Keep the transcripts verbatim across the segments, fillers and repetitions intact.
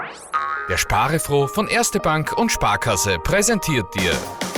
Der Sparefroh von Erste Bank und Sparkasse präsentiert dir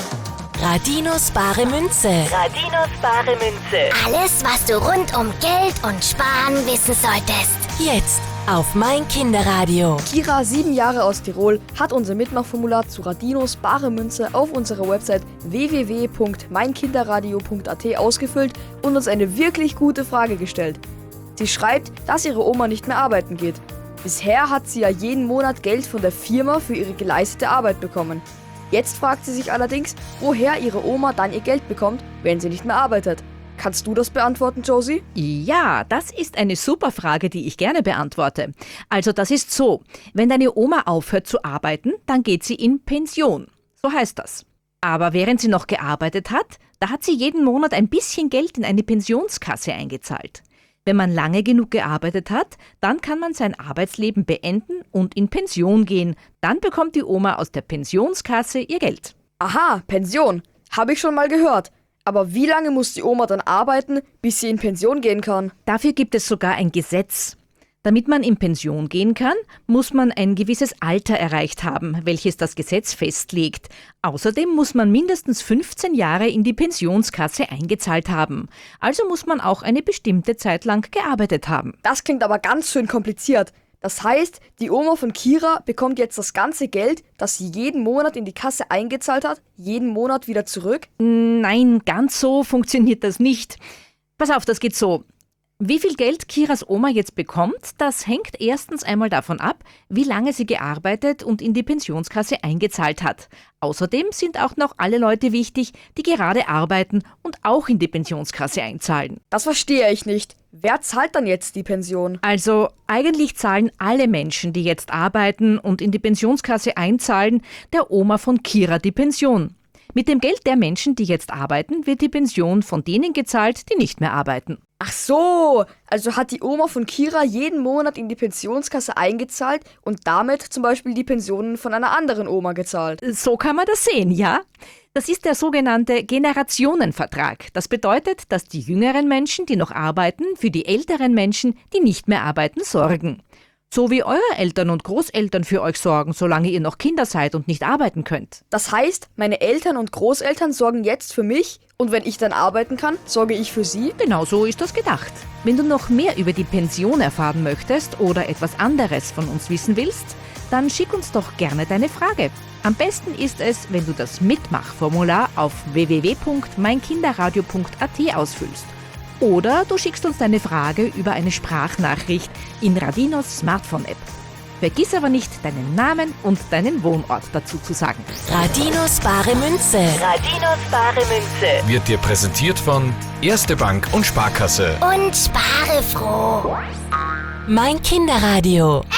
Radinos bare Münze. Radinos bare Münze. Alles, was du rund um Geld und Sparen wissen solltest. Jetzt auf mein Kinderradio. Kira, sieben Jahre aus Tirol, hat unser Mitmachformular zu Radinos bare Münze auf unserer Website w w w punkt mein kinderradio punkt a t ausgefüllt und uns eine wirklich gute Frage gestellt. Sie schreibt, dass ihre Oma nicht mehr arbeiten geht. Bisher hat sie ja jeden Monat Geld von der Firma für ihre geleistete Arbeit bekommen. Jetzt fragt sie sich allerdings, woher ihre Oma dann ihr Geld bekommt, wenn sie nicht mehr arbeitet. Kannst du das beantworten, Josie? Ja, das ist eine super Frage, die ich gerne beantworte. Also das ist so, wenn deine Oma aufhört zu arbeiten, dann geht sie in Pension. So heißt das. Aber während sie noch gearbeitet hat, da hat sie jeden Monat ein bisschen Geld in eine Pensionskasse eingezahlt. Wenn man lange genug gearbeitet hat, dann kann man sein Arbeitsleben beenden und in Pension gehen. Dann bekommt die Oma aus der Pensionskasse ihr Geld. Aha, Pension. Habe ich schon mal gehört. Aber wie lange muss die Oma dann arbeiten, bis sie in Pension gehen kann? Dafür gibt es sogar ein Gesetz. Damit man in Pension gehen kann, muss man ein gewisses Alter erreicht haben, welches das Gesetz festlegt. Außerdem muss man mindestens fünfzehn Jahre in die Pensionskasse eingezahlt haben. Also muss man auch eine bestimmte Zeit lang gearbeitet haben. Das klingt aber ganz schön kompliziert. Das heißt, die Oma von Kira bekommt jetzt das ganze Geld, das sie jeden Monat in die Kasse eingezahlt hat, jeden Monat wieder zurück? Nein, ganz so funktioniert das nicht. Pass auf, das geht so. Wie viel Geld Kiras Oma jetzt bekommt, das hängt erstens einmal davon ab, wie lange sie gearbeitet und in die Pensionskasse eingezahlt hat. Außerdem sind auch noch alle Leute wichtig, die gerade arbeiten und auch in die Pensionskasse einzahlen. Das verstehe ich nicht. Wer zahlt dann jetzt die Pension? Also eigentlich zahlen alle Menschen, die jetzt arbeiten und in die Pensionskasse einzahlen, der Oma von Kira die Pension. Mit dem Geld der Menschen, die jetzt arbeiten, wird die Pension von denen gezahlt, die nicht mehr arbeiten. Ach so, also hat die Oma von Kira jeden Monat in die Pensionskasse eingezahlt und damit zum Beispiel die Pensionen von einer anderen Oma gezahlt. So kann man das sehen, ja? Das ist der sogenannte Generationenvertrag. Das bedeutet, dass die jüngeren Menschen, die noch arbeiten, für die älteren Menschen, die nicht mehr arbeiten, sorgen. So wie eure Eltern und Großeltern für euch sorgen, solange ihr noch Kinder seid und nicht arbeiten könnt. Das heißt, meine Eltern und Großeltern sorgen jetzt für mich und wenn ich dann arbeiten kann, sorge ich für sie? Genau so ist das gedacht. Wenn du noch mehr über die Pension erfahren möchtest oder etwas anderes von uns wissen willst, dann schick uns doch gerne deine Frage. Am besten ist es, wenn du das Mitmachformular auf w w w punkt mein kinderradio punkt a t ausfüllst. Oder du schickst uns deine Frage über eine Sprachnachricht in Radinos Smartphone-App. Vergiss aber nicht, deinen Namen und deinen Wohnort dazu zu sagen. Radinos bare Münze. Radinos bare Münze. wird dir präsentiert von Erste Bank und Sparkasse. Und spare froh. Mein Kinderradio.